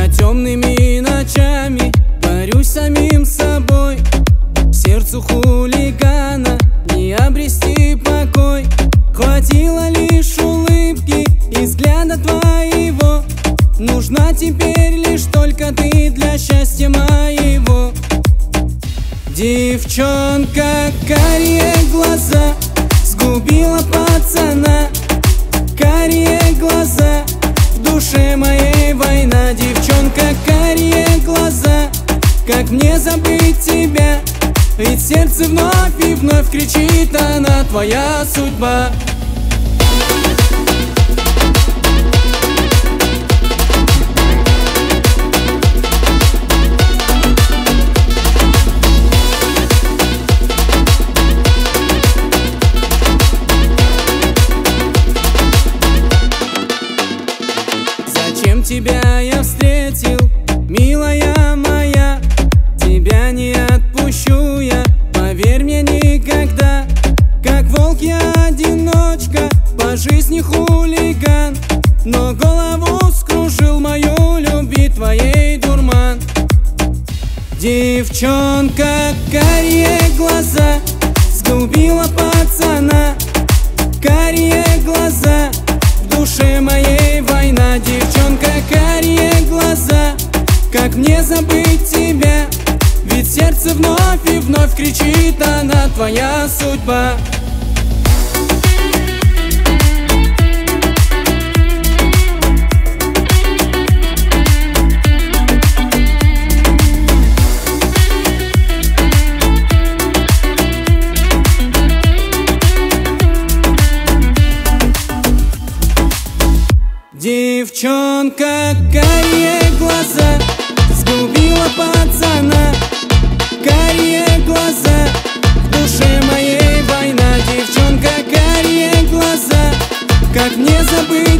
Я темными ночами борюсь с самим собой. Сердцу хулигана не обрести покой. Хватило лишь улыбки и взгляда твоего. Нужна теперь лишь только ты для счастья моего. Девчонка, карие глаза сгубила пацана. Карие глаза, в душе моей война. Девчонка, карие глаза, как мне забыть тебя? Ведь сердце вновь и вновь кричит, она твоя судьба. Зачем тебя я встретил, милая моя? Тебя не отпущу я, поверь мне, никогда. Как волк я одиночка, по жизни хулиган, но голову скружил мою любви твоей дурман. Девчонка, карие глаза сгубила пацана. Карие глаза, в душе моей война. Девчонка, карие глаза, как мне забыть тебя? Ведь сердце вновь и вновь кричит, она твоя судьба. Девчонка, карие глаза сгубила пацана. Карие глаза, в душе моей война. Девчонка, карие глаза, как мне забыть?